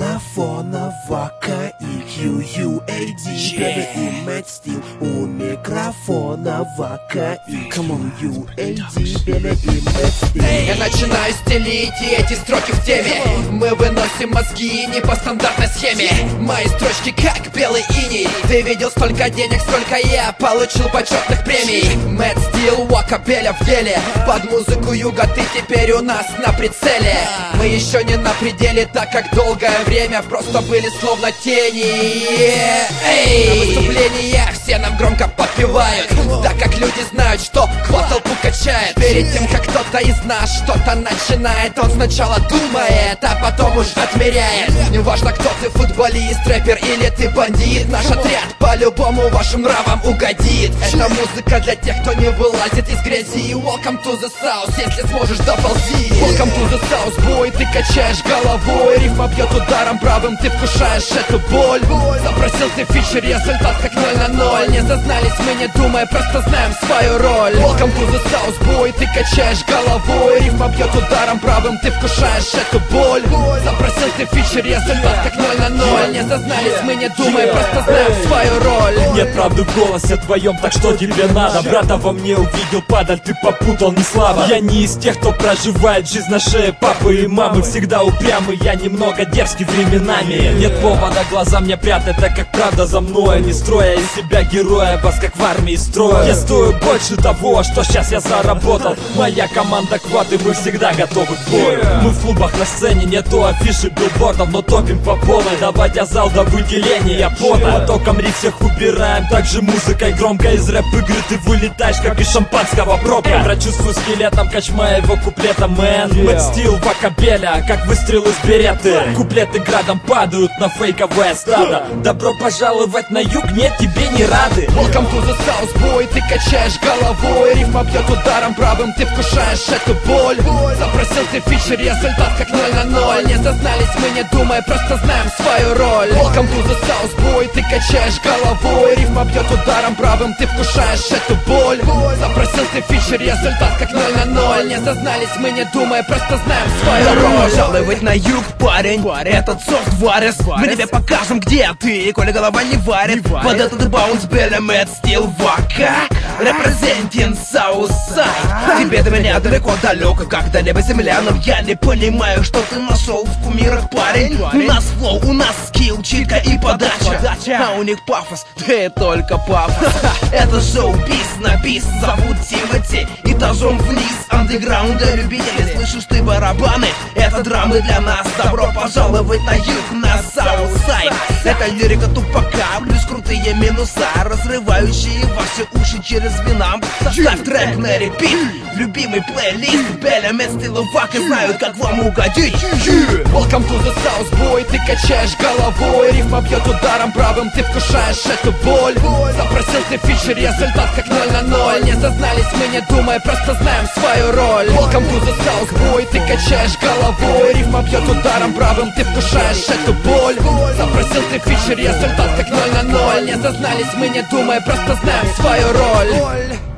микрофона Вака и QUAD. Белый и Мэтт Стил у микрофона Вака и QUAD. Белый и Мэтт Стил. Я начинаю стелить эти строки в теме. Мы выносим мозги не по стандартной схеме. Мои строчки как белый иней. Ты видел столько денег, сколько я получил почетных премий. Мэтт Стил, Вака, Беля в деле. Под музыку юга ты теперь у нас на прицеле. Мы еще не на пределе, так как долгое время просто были словно тени. На выступлениях все нам громко подпевают, так как люди знают, что хвост толпу качает. Перед тем, как кто-то из нас что-то начинает, он сначала думает, а потом уж отмеряет. Неважно, кто ты, футболист, рэпер или ты бандит, наш отряд по-любому вашим нравам угодит. Это музыка для тех, кто не вылазит из грязи. Welcome to the South, если сможешь, доползи. Welcome to the South, бой, ты качаешь головой. Рифма бьет ударом правым, ты вкушаешь эту боль. Запросил ты фичер, результат как 0 на 0. Не зазнались мы, не думая, просто знаем свою роль. Welcome to the South, бой, ты качаешь головой. Рифма бьет ударом правым, ты вкушаешь эту боль. Запросил ты фичер, результат как 0 на 0. Не зазнались мы, не думая, просто знаем свою роль. Нет правды в голосе твоем, так что тебе надо? Брата во мне увидел, падаль, ты попутал не слабо. Я не из тех, кто проживает жизнь на шее папы и мамы. Всегда упрямый, я немного дерзкий временами. Нет повода глаза мне прятать, так как правда за мной. Не строя из себя героя, вас как в армии строя. Я стою больше того, что сейчас я заработал. Моя команда квад, и мы всегда готовы к бою. Мы в клубах на сцене, нету афиши, билбордов, но топим по полной, доводя зал до выделения пота. Потоком риф всех убираем, также музыкой громко. Из рэп-игры ты вылетаешь, как из шампанского пробка. Прочувствуй скелетом, кач моего куплета, мэн. Мэтт Стил, Вака, Беля, как выстрел из береты. Куплеты градом падают на фейковое стадо. Добро пожаловать на юг, нет, тебе не рады. Welcome to the South, бой, ты качаешь головой. Рифма бьет ударом правым, ты вкушаешь эту боль. Запросил ты фичер, результат как 0 на 0. Не зазнались мы, не думая, просто знаем свою роль. Welcome to the South, бой, ты качаешь головой. Рифма бьет ударом правым, ты вкушаешь эту боль. Запросил ты фичер, результат как 0 на 0. Не зазнались мы, не думая, просто знаем свою роль. Добро пожаловать на юг, парень. Этот софт варис. Мы тебе покажем, где ты, коли голова не варит. Под этот баунс Беля, Мэтт Стил, Вака. Representing Southside. Тебе до меня далеко, как до неба земля. Но я не понимаю, что ты нашел в кумирах, парень. У нас флоу, у нас скилл, читка и подача. А у них пафос, ты только пафос. Это шоу-биз на бис, зовут Тимати. Этажом вниз, андеграунда любители. Слышишь ты барабаны, это драмы для нас. Добро пожаловать на юг, на Southside. Это лирика тупака, плюс крутые минуса, разрывающие ваши уши через винам. Ставь трек на репит, любимый плейлист. Беля, Мэтт Стил и Вака знают, как вам угодить. Welcome to the South, бой, ты качаешь головой. Рифма бьет ударом правым, ты вкушаешь эту боль. Запросил ты фичер, результат как 0 на 0. Не зазнались мы, не думая, просто знаем свою роль. Welcome to the South, бой, ты качаешь головой. Рифма бьет ударом правым, ты вкушаешь эту боль. Запросил ты фичер, результат как 0 на 0. Не зазнались мы, не думая, просто знаем свою роль.